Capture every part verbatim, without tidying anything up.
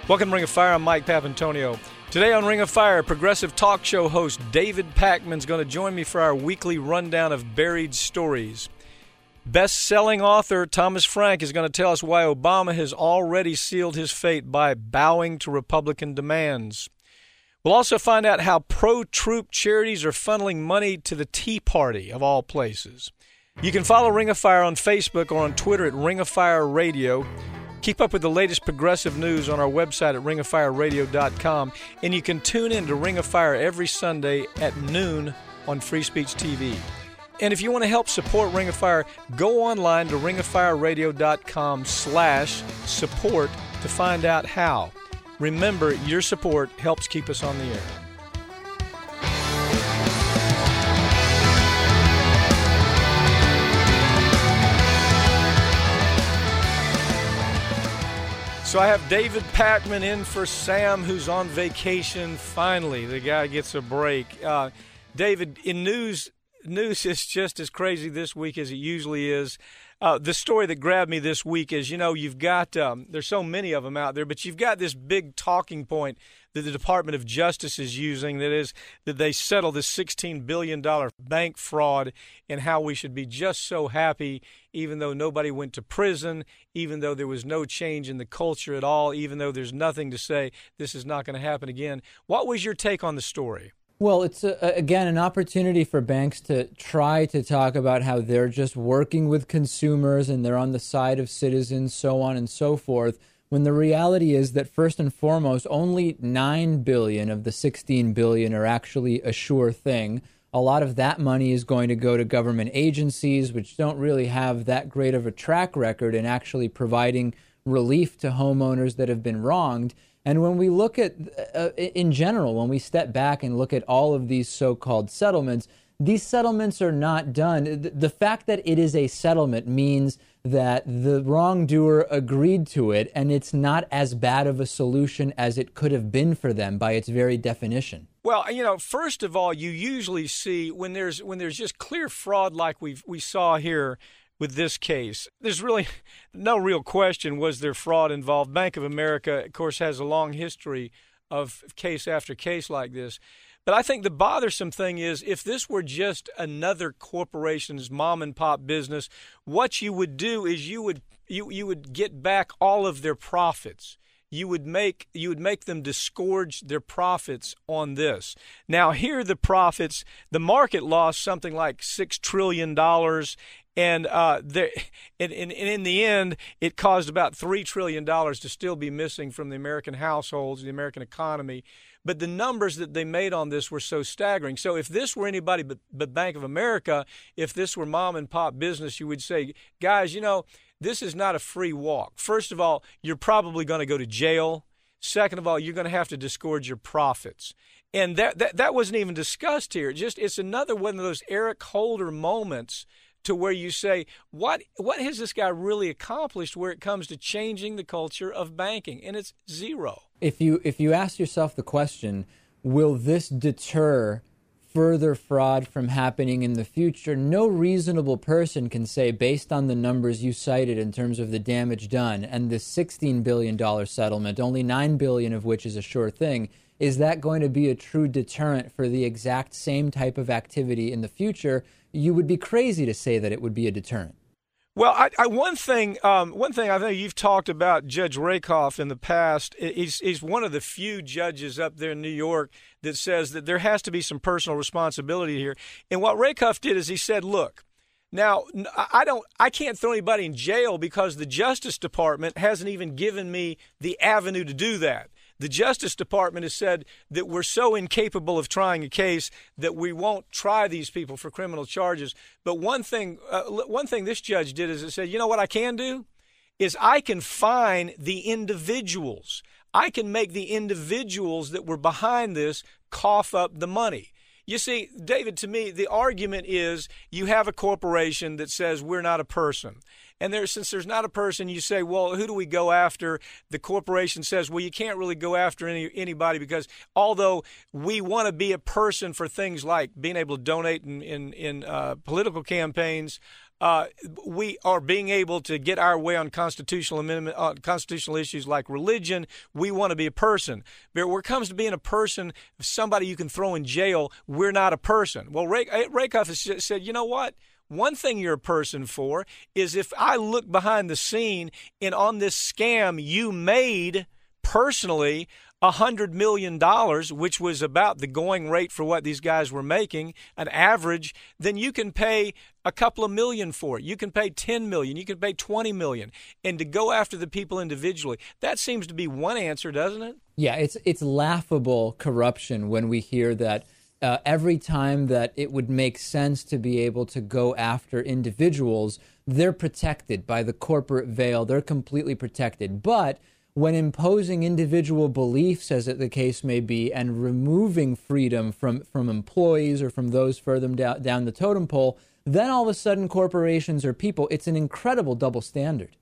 Welcome to Ring of Fire. I'm Mike Papantonio. Today on Ring of Fire, progressive talk show host David Pakman is going to join me for our weekly rundown of buried stories. Best-selling author Thomas Frank is going to tell us why Obama has already sealed his fate by bowing to Republican demands. We'll also find out how pro-troop charities are funneling money to the Tea Party, of all places. You can follow Ring of Fire on Facebook or on Twitter at Ring of Fire Radio. Keep up with the latest progressive news on our website at ring of fire radio dot com, and you can tune in to Ring of Fire every Sunday at noon on Free Speech T V. And if you want to help support Ring of Fire, go online to ring of fire radio dot com slash support to find out how. Remember, your support helps keep us on the air. So I have David Pakman in for Sam, who's on vacation. Finally, the guy gets a break. Uh, David, in news, news is just as crazy this week as it usually is. Uh, the story that grabbed me this week is, you know, you've got, um, there's so many of them out there, but you've got this big talking point that the Department of Justice is using, that is that they settle this sixteen billion dollars bank fraud, and how we should be just so happy, even though nobody went to prison, even though there was no change in the culture at all, even though there's nothing to say this is not going to happen again. What was your take on the story? Well, it's, a, again, an opportunity for banks to try to talk about how they're just working with consumers and they're on the side of citizens, so on and so forth, when the reality is that, first and foremost, only nine billion dollars of the sixteen billion dollars are actually a sure thing. A lot of that money is going to go to government agencies, which don't really have that great of a track record in actually providing relief to homeowners that have been wronged. And when we look at, uh, in general, when we step back and look at all of these so-called settlements, these settlements are not done. The fact that it is a settlement means that the wrongdoer agreed to it, and it's not as bad of a solution as it could have been for them by its very definition. Well, you know, first of all, you usually see when there's when there's just clear fraud like we we saw here with this case, there's really no real question, was there fraud involved? Bank of America, of course, has a long history of case after case like this. But I think the bothersome thing is, if this were just another corporation's mom and pop business, what you would do is you would you you would get back all of their profits. You would make you would make them disgorge their profits on this. Now, here are the profits. The market lost something like six trillion dollars. And, uh, there, and, and, and in the end, it caused about three trillion dollars to still be missing from the American households, the American economy. But the numbers that they made on this were so staggering. So if this were anybody but, but Bank of America, if this were mom and pop business, you would say, guys, you know, this is not a free walk. First of all, you're probably going to go to jail. Second of all, you're going to have to disgorge your profits. And that, that, that wasn't even discussed here. It just, it's another one of those Eric Holder moments to where you say, what what has this guy really accomplished where it comes to changing the culture of banking? And it's zero. If you if you ask yourself the question, will this deter further fraud from happening in the future? No reasonable person can say, based on the numbers you cited in terms of the damage done and the sixteen billion dollars settlement, only nine billion dollars of which is a sure thing, is that going to be a true deterrent for the exact same type of activity in the future? You would be crazy to say that it would be a deterrent. Well, I, I, one thing, um, one thing I think you've talked about Judge Rakoff in the past. He's, he's one of the few judges up there in New York that says that there has to be some personal responsibility here. And what Rakoff did is he said, "Look, now I don't, I can't throw anybody in jail because the Justice Department hasn't even given me the avenue to do that. The Justice Department has said that we're so incapable of trying a case that we won't try these people for criminal charges. But one thing, uh, one thing this judge did is it said, you know what I can do is I can fine the individuals. I can make the individuals that were behind this cough up the money." You see, David, to me, the argument is you have a corporation that says we're not a person. And there, since there's not a person, you say, well, who do we go after? The corporation says, well, you can't really go after any anybody because although we want to be a person for things like being able to donate in, in, in uh, political campaigns, uh, we are being able to get our way on constitutional amendment, on constitutional issues like religion. We want to be a person. But when it comes to being a person, somebody you can throw in jail, we're not a person. Well, Ray, Rakoff has said, you know what? One thing you're a person for is if I look behind the scene and on this scam you made personally one hundred million dollars, which was about the going rate for what these guys were making, an average, then you can pay a couple of million for it. You can pay ten million dollars. You can pay twenty million dollars. And to go after the people individually, that seems to be one answer, doesn't it? Yeah, it's it's laughable corruption when we hear that uh, every time that it would make sense to be able to go after individuals, they're protected by the corporate veil. They're completely protected. But when imposing individual beliefs, as the case may be, and removing freedom from, from employees or from those further down, down the totem pole, then all of a sudden corporations are people. It's an incredible double standard.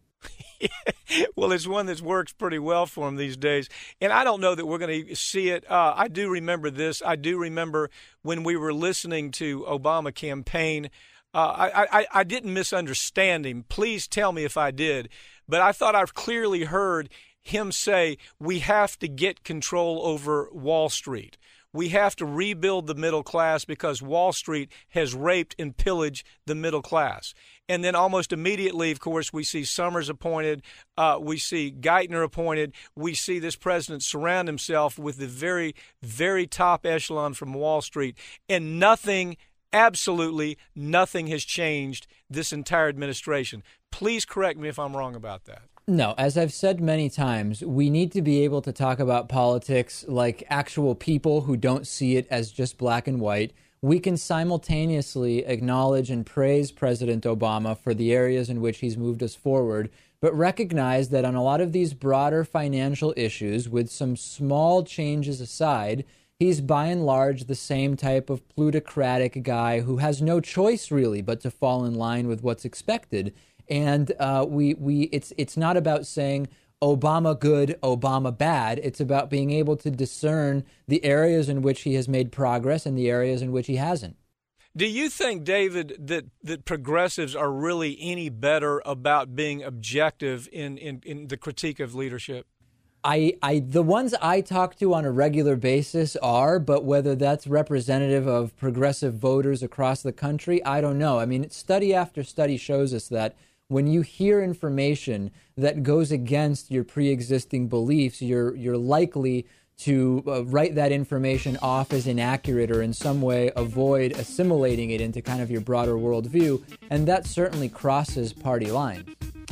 Well, it's one that works pretty well for them these days. And I don't know that we're going to see it. Uh, I do remember this. I do remember when we were listening to Obama campaign, uh, I, I, I didn't misunderstand him. Please tell me if I did. But I thought I've clearly heard him say we have to get control over Wall Street. We have to rebuild the middle class because Wall Street has raped and pillaged the middle class. And then almost immediately, of course, we see Summers appointed. Uh, we see Geithner appointed. We see this president surround himself with the very, very top echelon from Wall Street. And nothing, absolutely nothing has changed this entire administration. Please correct me if I'm wrong about that. No, as I've said many times, we need to be able to talk about politics like actual people who don't see it as just black and white. We can simultaneously acknowledge and praise President Obama for the areas in which he's moved us forward, but recognize that on a lot of these broader financial issues, with some small changes aside, he's by and large the same type of plutocratic guy who has no choice really but to fall in line with what's expected. And uh, we we it's it's not about saying Obama good, Obama bad. It's about being able to discern the areas in which he has made progress and the areas in which he hasn't. Do you think, David, that, that progressives are really any better about being objective in, in, in the critique of leadership? I, I the ones I talk to on a regular basis are, but whether that's representative of progressive voters across the country, I don't know. I mean, study after study shows us that when you hear information that goes against your pre-existing beliefs, you're you're likely to uh, write that information off as inaccurate or in some way avoid assimilating it into kind of your broader worldview, and that certainly crosses party lines.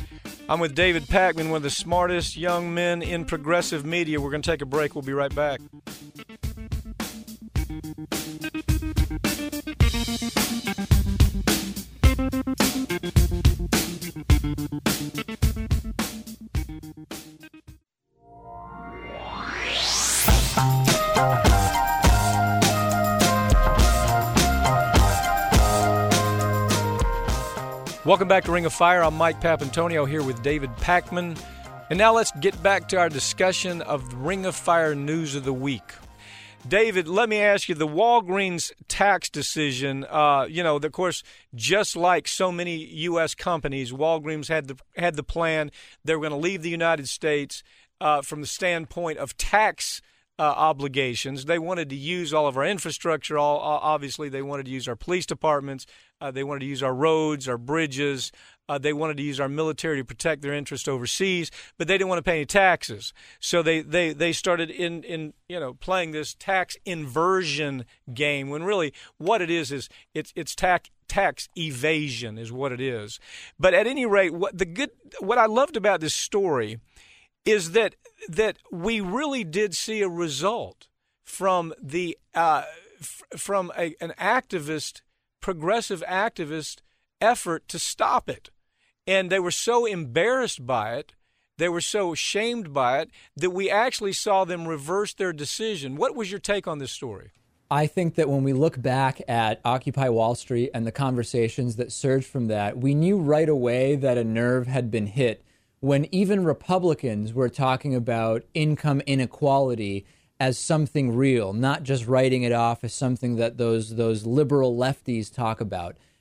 I'm with David Pakman, one of the smartest young men in progressive media. We're going to take a break. We'll be right back. Welcome back to Ring of Fire. I'm Mike Papantonio here with David Pakman. And now let's get back to our discussion of the Ring of Fire News of the Week. David, let me ask you, the Walgreens tax decision, uh, you know, of course, just like so many U S companies, Walgreens had the, had the plan. They were going to leave the United States uh, from the standpoint of tax Uh, obligations. They wanted to use all of our infrastructure. All obviously, they wanted to use our police departments. Uh, they wanted to use our roads, our bridges. Uh, they wanted to use our military to protect their interest overseas, but they didn't want to pay any taxes. So they they they started in in you know playing this tax inversion game. When really what it is is it's it's tax tax evasion is what it is. But at any rate, what the good what I loved about this story is that that we really did see a result from the uh, f- from a, an activist, progressive activist effort to stop it. And they were so embarrassed by it, they were so shamed by it, that we actually saw them reverse their decision. What was your take on this story? I think that when we look back at Occupy Wall Street and the conversations that surged from that, we knew right away that a nerve had been hit when even Republicans were talking about income inequality as something real, not just writing it off as something that those those liberal lefties talk about.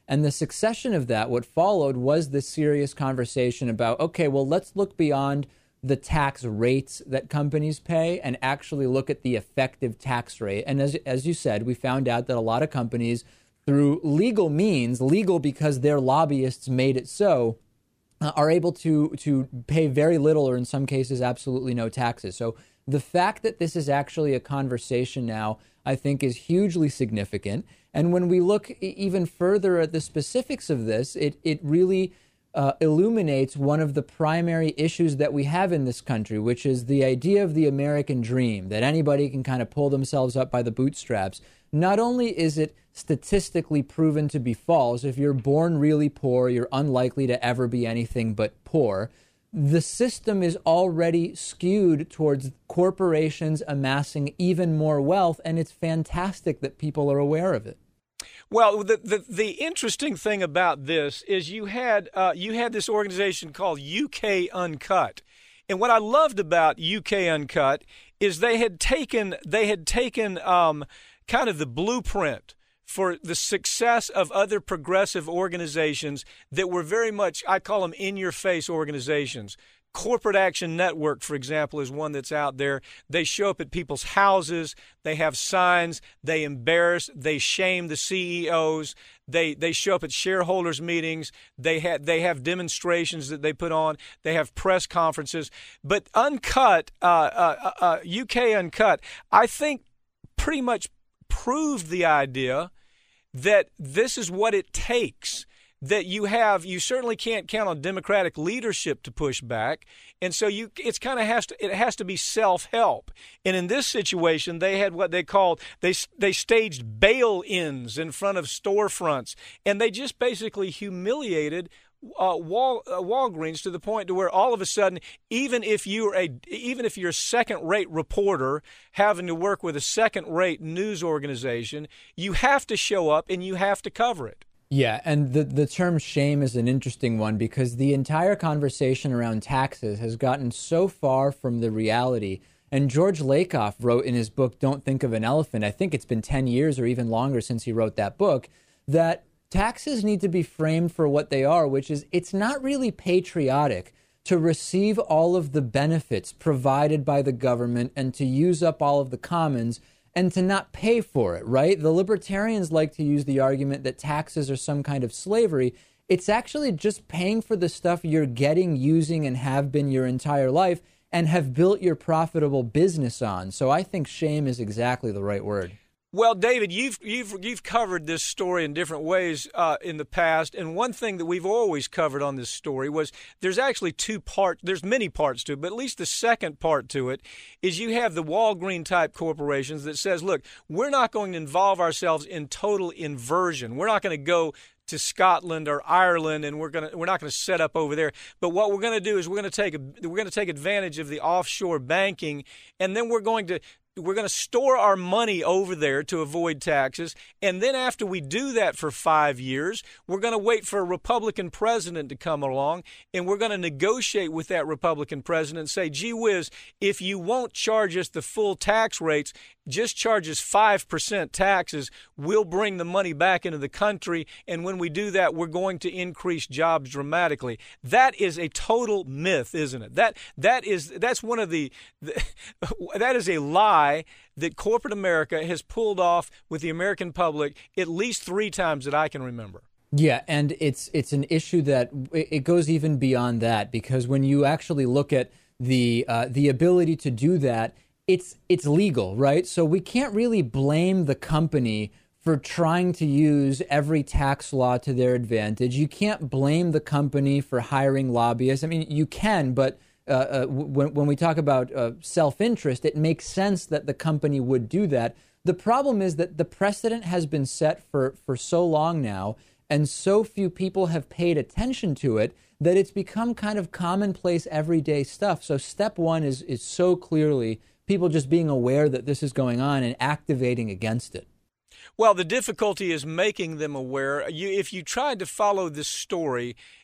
And the succession of that, what followed was this serious conversation about, okay, well, let's look beyond the tax rates that companies pay and actually look at the effective tax rate. And as as you said, we found out that a lot of companies, through legal means, legal because their lobbyists made it so, uh, are able to to pay very little or in some cases absolutely no taxes. So the fact that this is actually a conversation now, I think, is hugely significant. And when we look even further at the specifics of this, it it really Uh, illuminates one of the primary issues that we have in this country, which is the idea of the American dream, that anybody can kind of pull themselves up by the bootstraps. Not only is it statistically proven to be false, if you're born really poor, you're unlikely to ever be anything but poor. The system is already skewed towards corporations amassing even more wealth, and it's fantastic that people are aware of it. Well, the, the the interesting thing about this is you had uh, you had this organization called U K Uncut, and what I loved about U K Uncut is they had taken they had taken um, kind of the blueprint for the success of other progressive organizations that were very much, I call them in-your-face organizations. Corporate Action Network, for example, is one that's out there. They show up at people's houses. They have signs. They embarrass. They shame the C E Os. They they show up at shareholders meetings. They have they have demonstrations that they put on. They have press conferences. But Uncut, uh, uh, uh, U K Uncut, I think pretty much proved the idea that this is what it takes. That you have, you certainly can't count on Democratic leadership to push back, and so you, it's kind of has to, it has to be self-help. And in this situation, they had what they called they they staged bail-ins in front of storefronts, and they just basically humiliated uh, Wal, uh, Walgreens to the point to where all of a sudden, even if you're a even if you're a second-rate reporter having to work with a second-rate news organization, you have to show up and you have to cover it. Yeah, and the, the term shame is an interesting one because the entire conversation around taxes has gotten so far from the reality. And George Lakoff wrote in his book, Don't Think of an Elephant, I think it's been ten years or even longer since he wrote that book, that taxes need to be framed for what they are, which is it's not really patriotic to receive all of the benefits provided by the government and to use up all of the commons and to not pay for it, right? The libertarians like to use the argument that taxes are some kind of slavery. It's actually just paying for the stuff you're getting, using, and have been your entire life and have built your profitable business on. So I think shame is exactly the right word. Well, David, you've you've you've covered this story in different ways uh, in the past, and one thing that we've always covered on this story was there's actually two parts. There's many parts to it, but at least the second part to it is you have the Walgreen type corporations that says, look, we're not going to involve ourselves in total inversion. We're not going to go to Scotland or Ireland, and we're gonna we're not going to set up over there. But what we're going to do is we're going to take a, we're going to take advantage of the offshore banking, and then we're going to. We're going to store our money over there to avoid taxes. And then after we do that for five years, we're going to wait for a Republican president to come along, and we're going to negotiate with that Republican president and say, gee whiz, if you won't charge us the full tax rates, just charge us five percent taxes, we'll bring the money back into the country. And when we do that, we're going to increase jobs dramatically. That is a total myth, isn't it? That that is that's one of the, the that is a lie that corporate America has pulled off with the American public at least three times that I can remember. Yeah, and it's it's an issue that it goes even beyond that, because when you actually look at the uh, the ability to do that, it's it's legal, right? So we can't really blame the company for trying to use every tax law to their advantage. You can't blame the company for hiring lobbyists. I mean, you can, but Uh, uh, when, when we talk about uh, self-interest, it makes sense that the company would do that. The problem is that the precedent has been set for, for so long now, and so few people have paid attention to it that it's become kind of commonplace everyday stuff. So step one is, is so clearly people just being aware that this is going on and activating against it. Well, the difficulty is making them aware. You, if you tried to follow this story,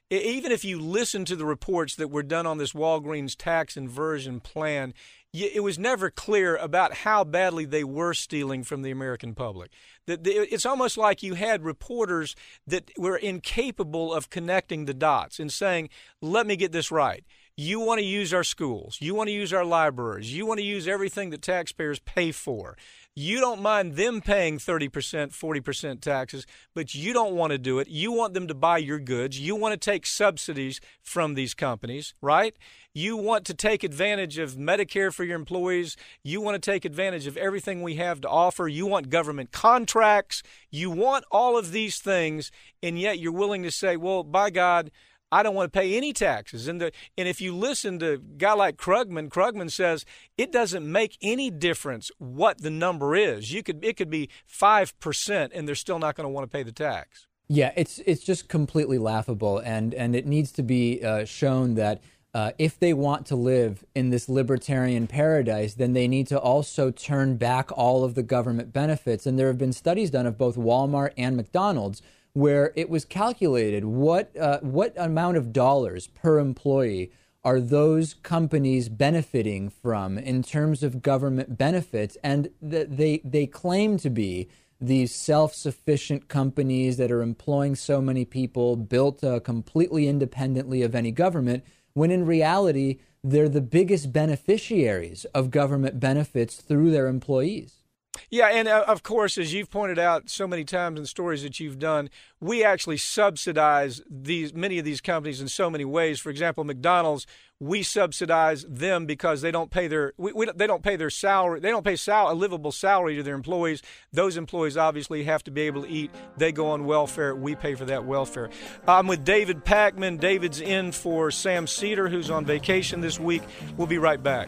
even if you listen to the reports that were done on this Walgreens tax inversion plan, it was never clear about how badly they were stealing from the American public. It's almost like you had reporters that were incapable of connecting the dots and saying, let me get this right. You want to use our schools. You want to use our libraries. You want to use everything that taxpayers pay for. You don't mind them paying thirty percent, forty percent taxes, but you don't want to do it. You want them to buy your goods. You want to take subsidies from these companies, right? You want to take advantage of Medicare for your employees. You want to take advantage of everything we have to offer. You want government contracts. You want all of these things, and yet you're willing to say, well, by God, I don't want to pay any taxes. And the and if you listen to a guy like Krugman, Krugman says it doesn't make any difference what the number is. You could it could be five percent, and they're still not going to want to pay the tax. Yeah, it's it's just completely laughable, and and it needs to be uh, shown that uh, if they want to live in this libertarian paradise, then they need to also turn back all of the government benefits. And there have been studies done of both Walmart and McDonald's, where it was calculated what uh, what amount of dollars per employee are those companies benefiting from in terms of government benefits, and th- they they claim to be these self-sufficient companies that are employing so many people, built uh, completely independently of any government, when in reality they're the biggest beneficiaries of government benefits through their employees. Yeah, and uh, of course, as you've pointed out so many times in stories that you've done, we actually subsidize these many of these companies in so many ways. For example, McDonald's, we subsidize them because they don't pay their we, we, they don't pay their salary. They don't pay sal- a livable salary to their employees. Those employees obviously have to be able to eat. They go on welfare. We pay for that welfare. I'm with David Pakman. David's in for Sam Cedar, who's on vacation this week. We'll be right back.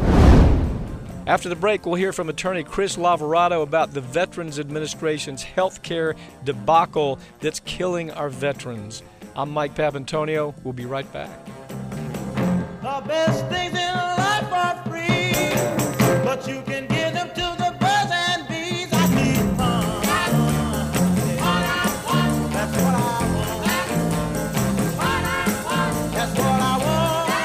After the break, we'll hear from attorney Chris Lavorato about the Veterans Administration's health care debacle that's killing our veterans. I'm Mike Papantonio. We'll be right back. The best things in life are free, but you can give them to the birds and bees. I need fun. That's what I want. That's what I want. That's what I want.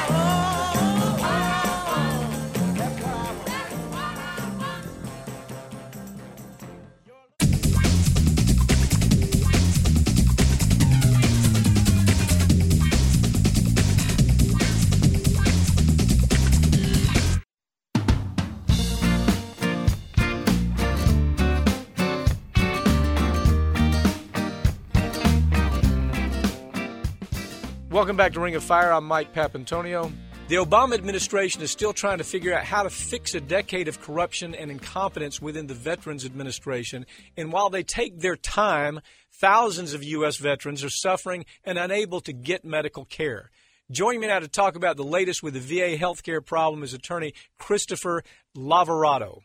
Welcome back to Ring of Fire. I'm Mike Papantonio. The Obama administration is still trying to figure out how to fix a decade of corruption and incompetence within the Veterans Administration. And while they take their time, thousands of U S veterans are suffering and unable to get medical care. Joining me now to talk about the latest with the V A healthcare problem is attorney Christopher Lavorato.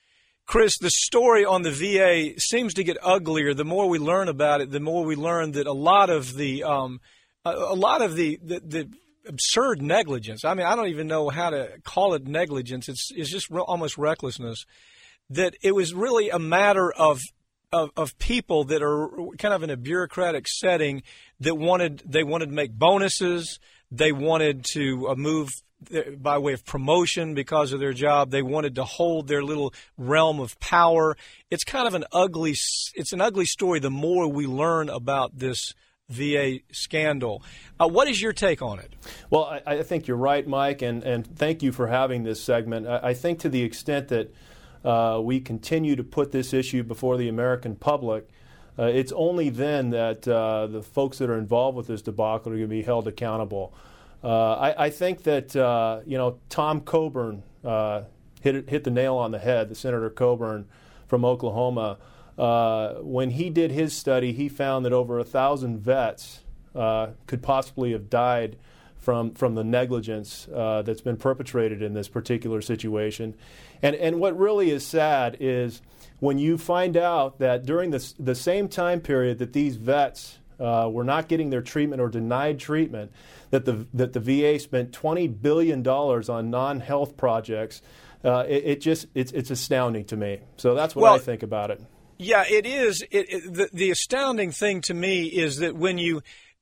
Chris, the story on the V A seems to get uglier. The more we learn about it, the more we learn that a lot of the um, a lot of the, the, the absurd negligence, I mean, I don't even know how to call it negligence. It's, it's just re- almost recklessness, that it was really a matter of, of of people that are kind of in a bureaucratic setting that wanted, they wanted to make bonuses. They wanted to uh, move by way of promotion because of their job. They wanted to hold their little realm of power. It's kind of an ugly, it's an ugly story the more we learn about this V A scandal. Uh, what is your take on it? Well, I, I think you're right, Mike, and, and thank you for having this segment. I, I think to the extent that uh, we continue to put this issue before the American public, uh, it's only then that uh, the folks that are involved with this debacle are going to be held accountable. Uh, I, I think that, uh, you know, Tom Coburn uh, hit, hit the nail on the head, the Senator Coburn from Oklahoma. Uh, when he did his study, he found that over a thousand vets uh, could possibly have died from from the negligence uh, that's been perpetrated in this particular situation. And and what really is sad is when you find out that during the the same time period that these vets uh, were not getting their treatment or denied treatment, that the that the V A spent twenty billion dollars on non-health projects. Uh, it, it just it's it's astounding to me. So that's what well, I think about it. Yeah, it is. It, it, the, the astounding thing to me is that when you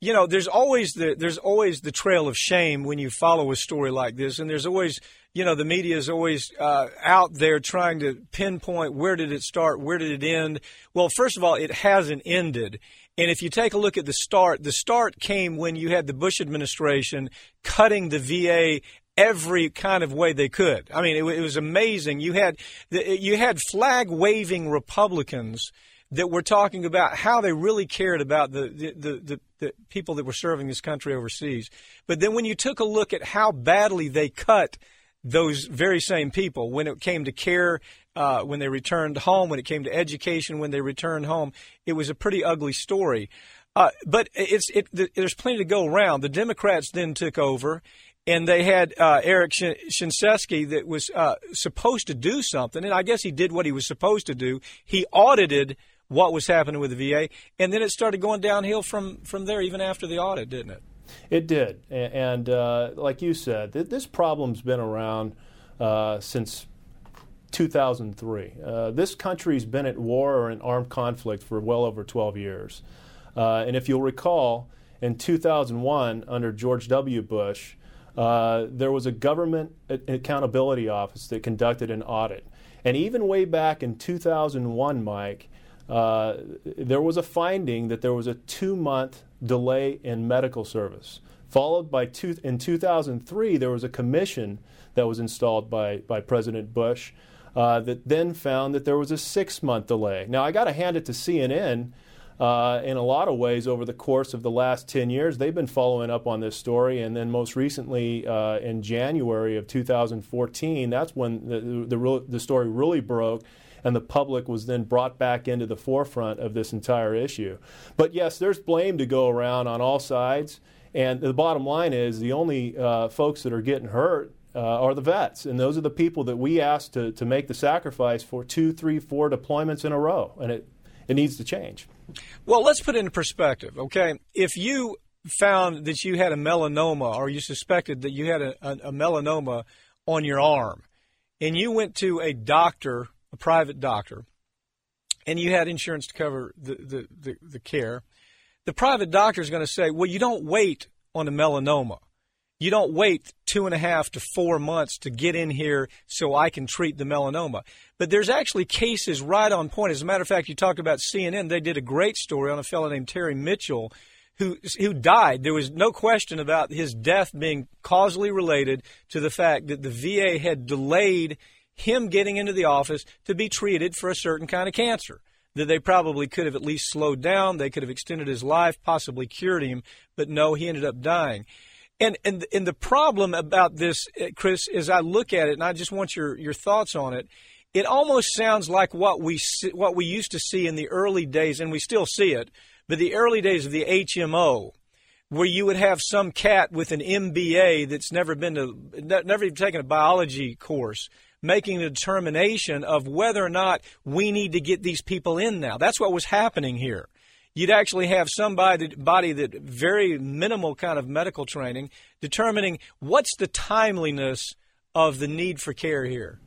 you know, there's always the there's always the trail of shame when you follow a story like this, and there's always, you know, the media is always uh, out there trying to pinpoint where did it start, where did it end. Well, first of all, it hasn't ended. And if you take a look at the start, the start came when you had the Bush administration cutting the V A every kind of way they could. I mean, it, it was amazing. You had the, you had flag-waving Republicans that were talking about how they really cared about the the, the, the the people that were serving this country overseas. But then when you took a look at how badly they cut those very same people when it came to care, uh, when they returned home, when it came to education, when they returned home, it was a pretty ugly story. Uh, but it's it, there's plenty to go around. The Democrats then took over, and they had uh, Eric Shinseki that was uh, supposed to do something, and I guess he did what he was supposed to do. He audited what was happening with the V A, and then it started going downhill from, from there, even after the audit, didn't it? It did. And uh, like you said, th- this problem's been around uh, since two thousand three. Uh, this country's been at war or in armed conflict for well over twelve years. Uh, and if you'll recall, in two thousand one, under George W. Bush, uh, there was a government accountability office that conducted an audit. And even way back in two thousand one, Mike, Uh, there was a finding that there was a two-month delay in medical service, followed by two, in two thousand three there was a commission that was installed by, by President Bush uh, that then found that there was a six-month delay. Now, I got to hand it to C N N. Uh, in a lot of ways, over the course of the last ten years, they've been following up on this story, and then most recently uh, in January of two thousand fourteen, that's when the, the, the, the story really broke, and the public was then brought back into the forefront of this entire issue. But yes, there's blame to go around on all sides, and the bottom line is the only uh, folks that are getting hurt uh, are the vets, and those are the people that we asked to, to make the sacrifice for two, three, four deployments in a row, and it, it needs to change. Well, let's put it in perspective, okay? If you found that you had a melanoma, or you suspected that you had a, a, a melanoma on your arm, and you went to a doctor, a private doctor, and you had insurance to cover the, the, the, the care, the private doctor is going to say, well, you don't wait on a melanoma. You don't wait two and a half to four months to get in here so I can treat the melanoma. But there's actually cases right on point. As a matter of fact, you talk about C N N. They did a great story on a fellow named Terry Mitchell who who died. There was no question about his death being causally related to the fact that the V A had delayed him getting into the office to be treated for a certain kind of cancer that they probably could have at least slowed down. They could have extended his life, possibly cured him. But no, he ended up dying. And, and and the problem about this, Chris, as I look at it, and I just want your, your thoughts on it, it almost sounds like what we what we used to see in the early days, and we still see it, but the early days of the H M O, where you would have some cat with an M B A that's never been to, never even taken a biology course, making a determination of whether or not we need to get these people in now. That's what was happening here. You'd actually have somebody body that very minimal kind of medical training determining what's the timeliness of the need for care here.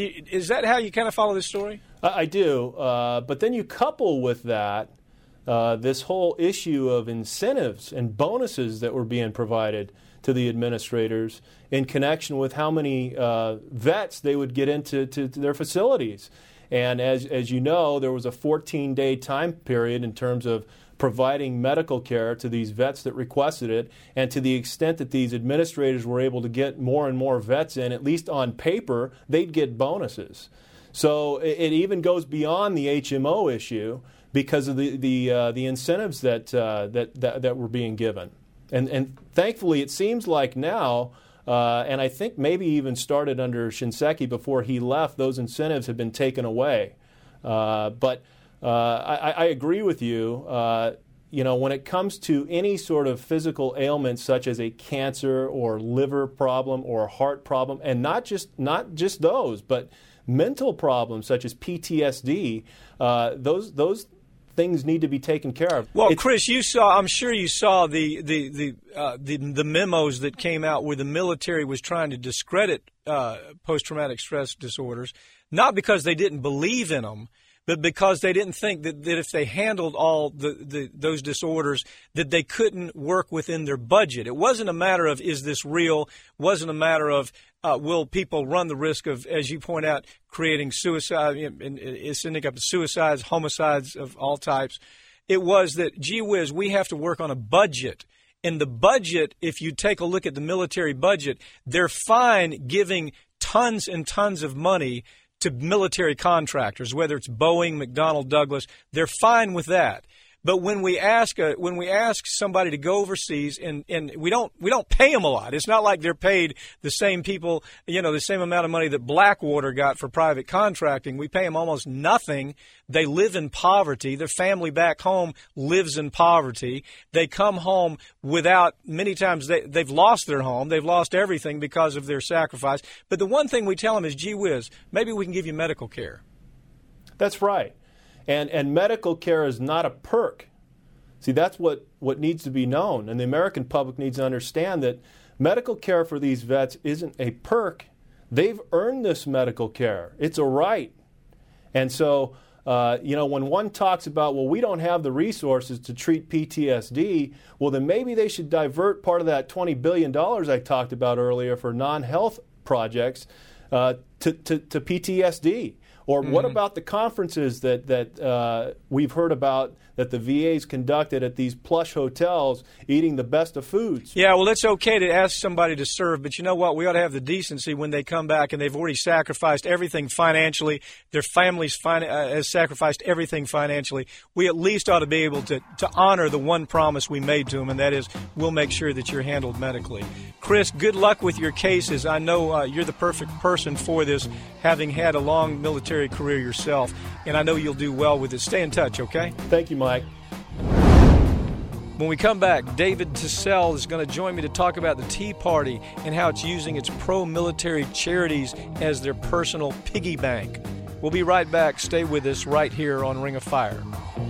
Is that how you kind of follow this story? I do. Uh, but then you couple with that uh, this whole issue of incentives and bonuses that were being provided to the administrators in connection with how many uh, vets they would get into to, to their facilities. And as as you know, there was a fourteen-day time period in terms of providing medical care to these vets that requested it. And to the extent that these administrators were able to get more and more vets in, at least on paper, they'd get bonuses. So it, it even goes beyond the H M O issue because of the the uh, the incentives that, uh, that that that were being given. And and thankfully, it seems like now. Uh, and I think maybe even started under Shinseki before he left, those incentives have been taken away. Uh, but uh, I, I agree with you. Uh, you know, when it comes to any sort of physical ailment such as a cancer or liver problem or heart problem, and not just not just those, but mental problems such as P T S D, uh, those those. things need to be taken care of. Well, it's, Chris, you saw. I'm sure you saw the the the, uh, the the memos that came out where the military was trying to discredit uh, post-traumatic stress disorders, not because they didn't believe in them, but because they didn't think that, that if they handled all the, the those disorders, that they couldn't work within their budget. It wasn't a matter of, is this real? It wasn't a matter of, uh, will people run the risk of, as you point out, creating suicide, and, and it's ending up in suicides, homicides of all types. It was that, gee whiz, we have to work on a budget. And the budget, if you take a look at the military budget, they're fine giving tons and tons of money to military contractors, whether it's Boeing, McDonnell Douglas. They're fine with that. But when we ask a, when we ask somebody to go overseas, and, and we don't we don't pay them a lot. It's not like they're paid the same people, you know, the same amount of money that Blackwater got for private contracting. We pay them almost nothing. They live in poverty. Their family back home lives in poverty. They come home without, many times they, they've lost their home. They've lost everything because of their sacrifice. But the one thing we tell them is, gee whiz, maybe we can give you medical care. That's right. And and medical care is not a perk. See, that's what, what needs to be known. And the American public needs to understand that medical care for these vets isn't a perk. They've earned this medical care. It's a right. And so, uh, you know, when one talks about, well, we don't have the resources to treat P T S D, well, then maybe they should divert part of that twenty billion dollars I talked about earlier for non-health projects uh, to, to, to P T S D. Or what mm-hmm. about the conferences that, that uh, we've heard about that the V A's conducted at these plush hotels, eating the best of foods? Yeah, well, it's okay to ask somebody to serve, but you know what? We ought to have the decency when they come back and they've already sacrificed everything financially. Their families fin- uh, has sacrificed everything financially. We at least ought to be able to, to honor the one promise we made to them, and that is we'll make sure that you're handled medically. Chris, good luck with your cases. I know uh, you're the perfect person for this, having had a long military career yourself, and I know you'll do well with it. Stay in touch, okay? Thank you, Mike. When we come back, David Tissell is going to join me to talk about the Tea Party and how it's using its pro-military charities as their personal piggy bank. We'll be right back. Stay with us right here on Ring of Fire.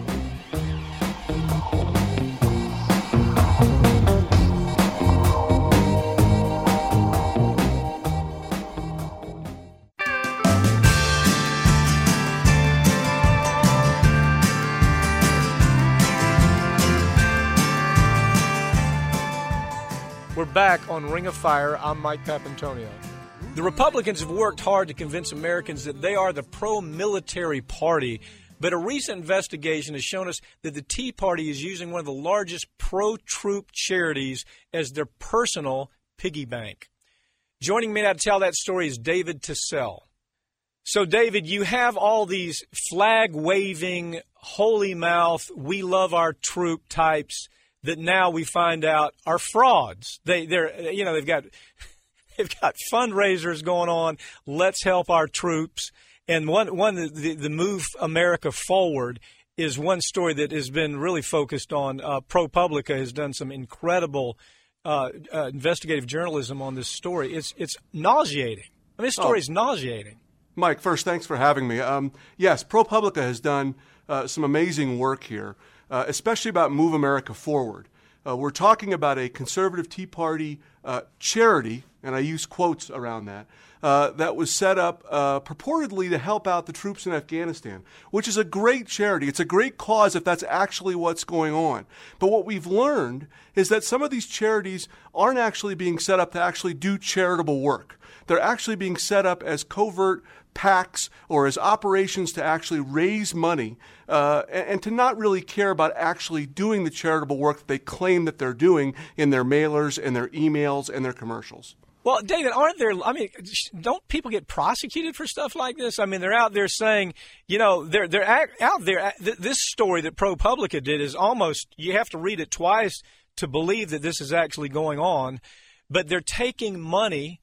We're back on Ring of Fire. I'm Mike Papantonio. The Republicans have worked hard to convince Americans that they are the pro-military party, but a recent investigation has shown us that the Tea Party is using one of the largest pro-troop charities as their personal piggy bank. Joining me now to tell that story is David Tissell. So, David, you have all these flag-waving, holy mouth, we love our troop types that now we find out are frauds. They, they're, you know, they've got, they've got fundraisers going on. Let's help our troops. And one, one, the, the Move America Forward is one story that has been really focused on. Uh, ProPublica has done some incredible uh, uh, investigative journalism on this story. It's, it's nauseating. I mean, this story oh. is nauseating. Mike, first, thanks for having me. Um, yes, ProPublica has done uh, some amazing work here. Uh, especially about Move America Forward. Uh, we're talking about a conservative Tea Party uh, charity, and I use quotes around that, uh, that was set up uh, purportedly to help out the troops in Afghanistan, which is a great charity. It's a great cause if that's actually what's going on. But what we've learned is that some of these charities aren't actually being set up to actually do charitable work. They're actually being set up as covert PACs or as operations to actually raise money uh, and, and to not really care about actually doing the charitable work that they claim that they're doing in their mailers and their emails and their commercials. Well, David, aren't there, I mean, don't people get prosecuted for stuff like this? I mean, they're out there saying, you know, they're they're out there. This story that ProPublica did is almost, you have to read it twice to believe that this is actually going on. But they're taking money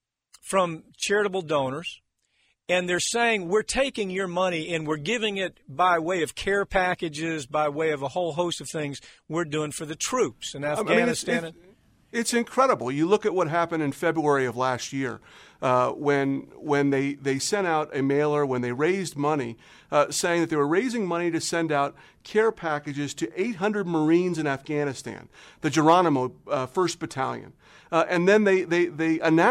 from charitable donors, and they're saying, we're taking your money and we're giving it by way of care packages, by way of a whole host of things we're doing for the troops in Afghanistan. I mean, it's, it's, it's incredible. You look at what happened in February of last year uh, when when they, they sent out a mailer, when they raised money, uh, saying that they were raising money to send out care packages to eight hundred Marines in Afghanistan, the Geronimo uh, first Battalion. Uh, and then they, they, they announced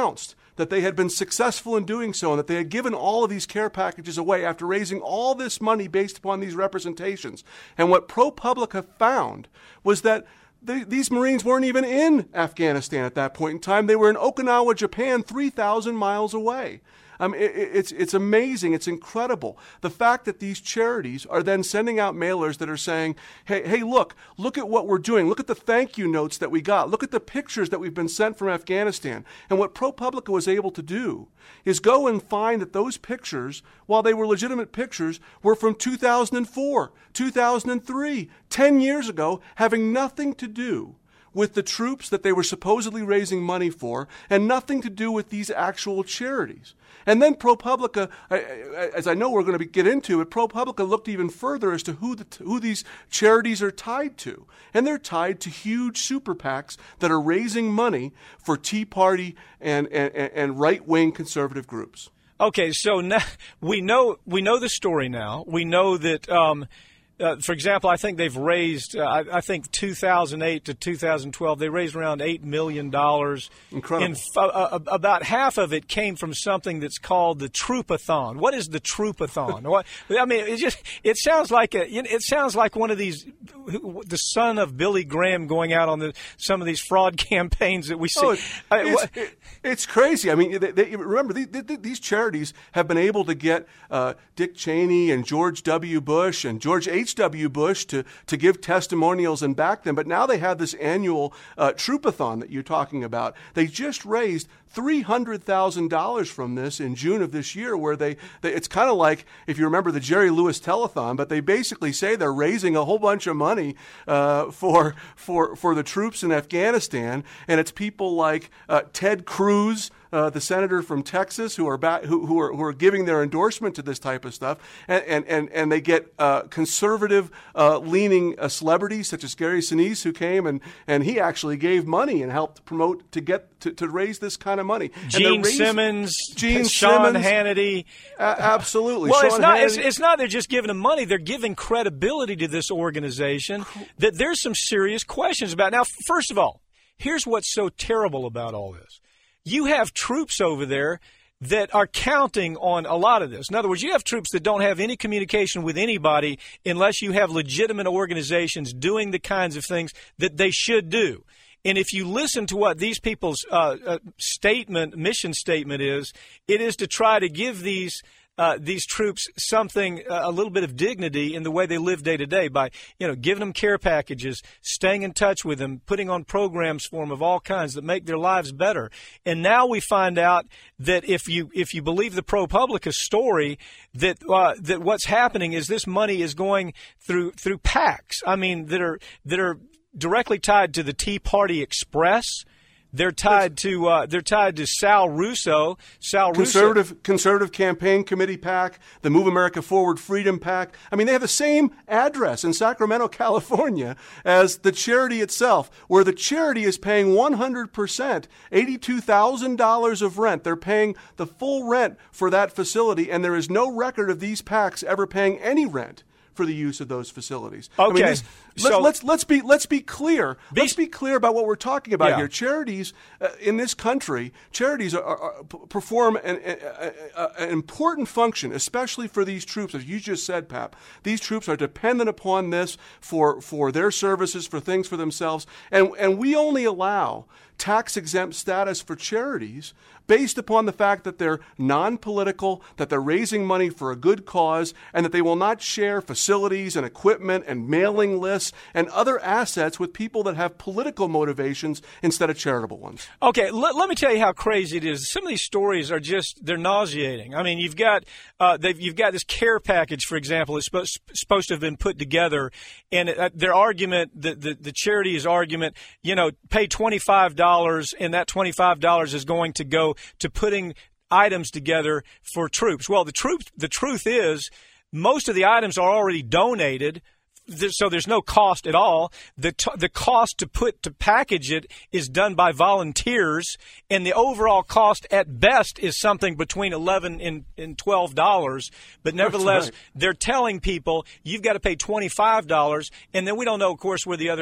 that they had been successful in doing so and that they had given all of these care packages away after raising all this money based upon these representations. And what ProPublica found was that the, these Marines weren't even in Afghanistan at that point in time. They were in Okinawa, Japan, three thousand miles away. Um, it, it's, it's amazing. It's incredible. The fact that these charities are then sending out mailers that are saying, hey, hey, look, look at what we're doing. Look at the thank you notes that we got. Look at the pictures that we've been sent from Afghanistan. And what ProPublica was able to do is go and find that those pictures, while they were legitimate pictures, were from two thousand four, two thousand three, ten years ago, having nothing to do with the troops that they were supposedly raising money for, and nothing to do with these actual charities. And then ProPublica, as I know we're going to get into it, ProPublica looked even further as to who the, who these charities are tied to. And they're tied to huge super PACs that are raising money for Tea Party and, and, and right-wing conservative groups. Okay, so now we know we know the story now. We know that um, Uh, for example, I think they've raised, uh, I, I think two thousand eight to two thousand twelve, they raised around eight million dollars. Incredible. In, uh, about half of it came from something that's called the Troopathon. What is the Troopathon? What, I mean, it just, it sounds like a, it sounds like one of these, the son of Billy Graham going out on the, some of these fraud campaigns that we see. Oh, it, it's, it, it's crazy. I mean, they, they, remember, these, these charities have been able to get uh, Dick Cheney and George W. Bush and George H. W. Bush to, to give testimonials and back them. But now they have this annual uh, Troopathon that you're talking about. They just raised three hundred thousand dollars from this in June of this year, where they, they it's kind of like, if you remember the Jerry Lewis telethon, but they basically say they're raising a whole bunch of money uh, for, for, for the troops in Afghanistan. And it's people like uh, Ted Cruz, Uh, the senator from Texas, who are back, who, who are who are giving their endorsement to this type of stuff, and and and, and they get uh, conservative uh, leaning uh, celebrities such as Gary Sinise, who came and, and he actually gave money and helped promote to get to, to raise this kind of money. Gene raising, Simmons, Gene Sean Simmons, Hannity, uh, absolutely. Well, Sean it's not Hannity. it's, it's not they're just giving them money; they're giving credibility to this organization that there's some serious questions about. Now, first of all, here's what's so terrible about all this. You have troops over there that are counting on a lot of this. In other words, you have troops that don't have any communication with anybody unless you have legitimate organizations doing the kinds of things that they should do. And if you listen to what these people's uh, uh, statement, mission statement is, it is to try to give these Uh, these troops something, uh, a little bit of dignity in the way they live day to day by, you know, giving them care packages, staying in touch with them, putting on programs for them of all kinds that make their lives better. And now we find out that if you if you believe the ProPublica story, that uh, that what's happening is this money is going through through PACs. I mean, that are that are directly tied to the Tea Party Express. They're tied to uh, they're tied to Sal Russo. Sal Conservative Russo. Conservative Campaign Committee PAC, the Move America Forward Freedom PAC. I mean, they have the same address in Sacramento, California, as the charity itself, where the charity is paying one hundred percent, eighty-two thousand dollars of rent. They're paying the full rent for that facility, and there is no record of these PACs ever paying any rent for the use of those facilities. Okay, I mean, this, so let's, let's let's be let's be clear. Be, let's be clear about what we're talking about yeah. here. Charities uh, in this country, charities are, are, are, perform an, a, a, an important function, especially for these troops, as you just said, Pap. These troops are dependent upon this for for their services, for things for themselves, and and we only allow tax-exempt status for charities based upon the fact that they're non-political, that they're raising money for a good cause, and that they will not share facilities and equipment and mailing lists and other assets with people that have political motivations instead of charitable ones. Okay, let, let me tell you how crazy it is. Some of these stories are just, they're nauseating. I mean, you've got uh, they've, you've got this care package, for example, it's supposed, supposed to have been put together, and uh, their argument, the, the, the charity's argument, you know, pay twenty-five dollars, and that twenty-five dollars is going to go to putting items together for troops. Well, the truth, the truth is most of the items are already donated, so there's no cost at all. The t- the cost to put to package it is done by volunteers, and the overall cost at best is something between eleven and, and twelve dollars. But nevertheless, right. They're telling people you've got to pay twenty-five dollars, and then we don't know, of course, where the other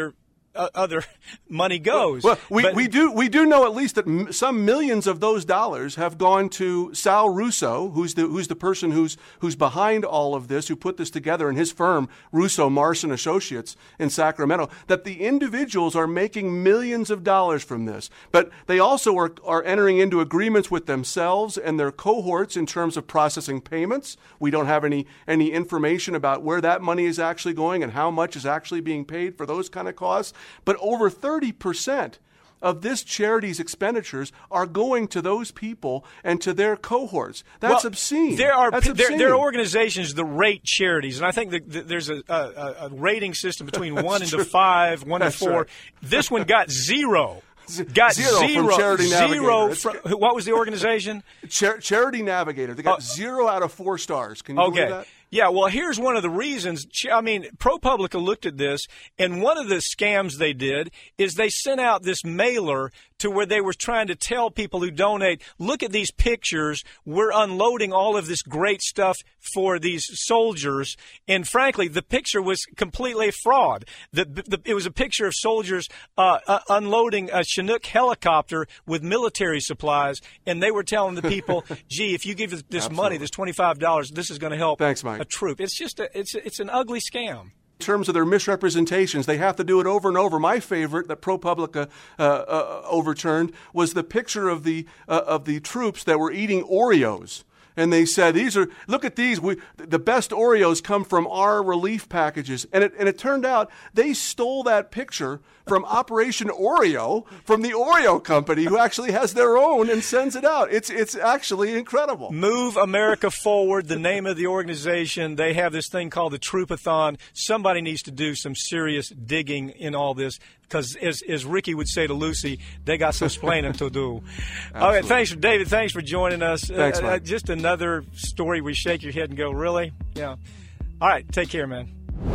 uh, other money goes. Well, we, But- we do we do know at least that m- some millions of those dollars have gone to Sal Russo, who's the who's the person who's who's behind all of this, who put this together in his firm, Russo Mars and Associates in Sacramento. That the individuals are making millions of dollars from this, but they also are are entering into agreements with themselves and their cohorts in terms of processing payments. We don't have any any information about where that money is actually going and how much is actually being paid for those kind of costs. But over thirty percent of this charity's expenditures are going to those people and to their cohorts. That's Well, obscene. There are That's there, obscene. there are organizations that rate charities, and I think that, that there's a, a, a rating system between one and true. to five, one That's to four. right. This one got zero. Got Zero from zero. Charity Navigator. Zero That's from good. what was the organization? Char- Charity Navigator. They got Oh. zero out of four stars. Can you believe Okay. that? Yeah, well, here's one of the reasons. Ch- I mean, ProPublica looked at this, and one of the scams they did is they sent out this mailer to where they were trying to tell people who donate, look at these pictures. We're unloading all of this great stuff for these soldiers. And frankly, the picture was completely a fraud. The, the, it was a picture of soldiers uh, uh, unloading a Chinook helicopter with military supplies, and they were telling the people, gee, if you give this this money, this twenty-five dollars, this is going to help Thanks, Mike. a troop. It's just a, it's it's an ugly scam. In terms of their misrepresentations, they have to do it over and over. My favorite that ProPublica uh, uh, overturned was the picture of the uh, of the troops that were eating Oreos. And they said, "These are look at these. We the best Oreos come from our relief packages." And it and it turned out they stole that picture from Operation Oreo, from the Oreo company, who actually has their own and sends it out. It's it's actually incredible. Move America Forward, the name of the organization. They have this thing called the Troopathon. Somebody needs to do some serious digging in all this because, as, as Ricky would say to Lucy, they got some splaining to do. All right, thanks, for David. Thanks for joining us. Thanks, uh, Mike. uh, just another story we shake your head and go, really? Yeah. All right, take care, man.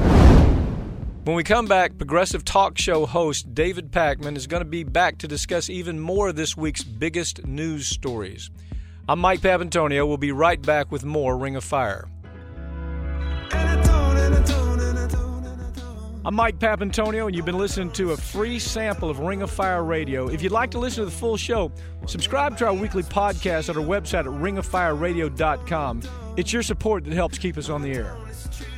When we come back, Progressive Talk Show host David Pakman is going to be back to discuss even more of this week's biggest news stories. I'm Mike Papantonio. We'll be right back with more Ring of Fire. I'm Mike Papantonio, and you've been listening to a free sample of Ring of Fire Radio. If you'd like to listen to the full show, subscribe to our weekly podcast at our website at ring of fire radio dot com. It's your support that helps keep us on the air.